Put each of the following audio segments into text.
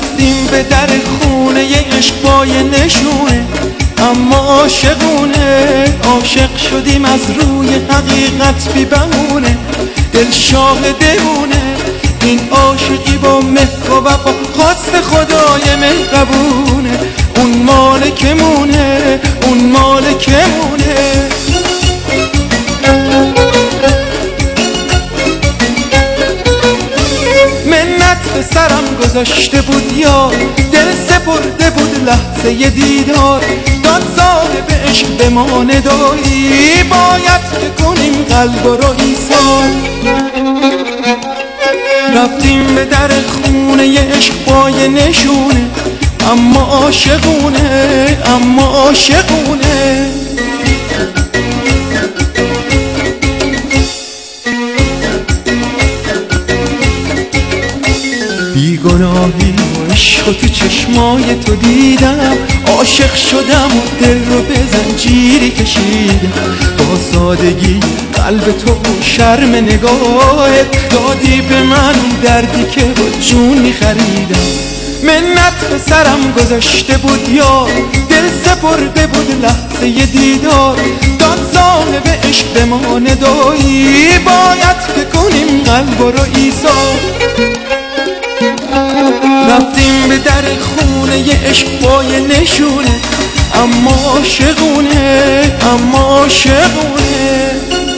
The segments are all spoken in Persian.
رفتیم به در خونه ی عشق با یه نشونه، اما عاشقونه. عاشق شدیم از روی حقیقت بی بهونه، دل شاهدمونه. این عاشقی با مهر و وفا خواست خدای مهربونه. اون مالکمونه، اون مالکمونه. منت به سرم گذاشته بود یار، دل سپرده بود لحظه ی دیدار. داد صاحب عشق به ما ندایی، باید که کنیم قلب رو ایثار. رفتیم به در خونه ی عشق با یه نشونه، اما عاشقونه، اما عاشقونه. بیگناهی و عشق تو چشمای تو دیدم، عاشق شدم و دل رو به زنجیری کشیدم. با سادگی قلب تو و شرم نگاهت دادی به من دردی که با جون میخریدم. منت به سرم گذاشته بود یار، دل سپرده بود لحظه ی دیدار. داد صاحب عشق به ما ندایی، باید که کنیم قلب رو ایثار. رفتیم به در خونه ی عشق با یه نشونه، اما عاشقونه، اما عاشقونه.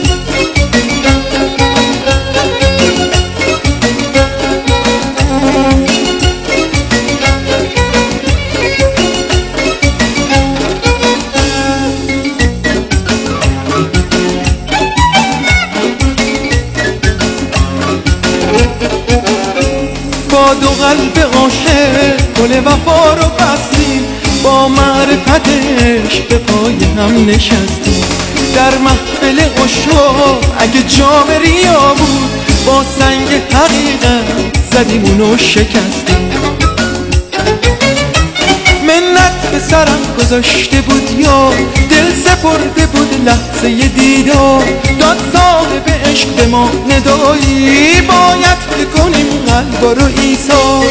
با دو قلب عاشق گل وفا رو بستیم، با معرفتش به پای هم نشستیم. در محفل عشاق اگه جام ریا بود، با سنگ حقیقت زدیم اونو شکستیم. منت به سرم گذاشته بود یار، دل سپرده بود لحظه ی دیدار. داد صاحب عشق به ما ندایی، باید که کنیم قلب رو ایثار.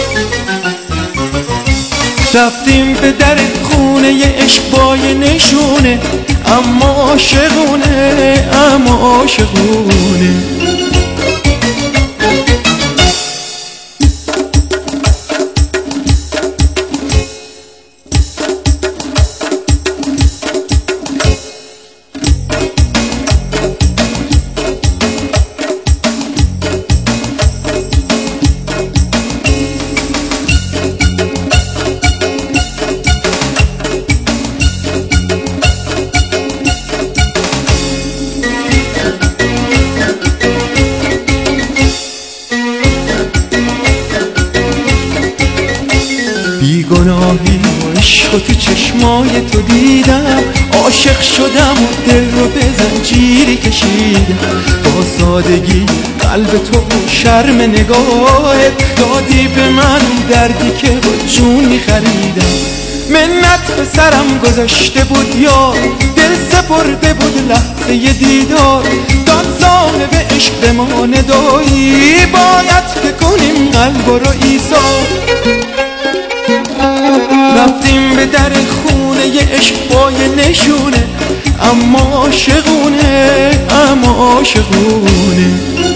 رفتیم به در خونه ی عشق با یه نشونه، اما عاشقونه، اما عاشقونه. بیگناهی و عشق تو چشمای تو دیدم، عاشق شدم و دل رو به زنجیری کشیدم. با سادگی قلب تو و شرم نگاهت دادی به من دردی که با جون میخریدم. منت به سرم گذاشته بود یار، دل سپرده بود لحظه ی دیدار. داد صاحب عشق به ما ندایی، باید که کنیم قلب رو ایثار. رفتیم به در خونه ی عشق با یه نشونه، اما عاشقونه، اما عاشقونه.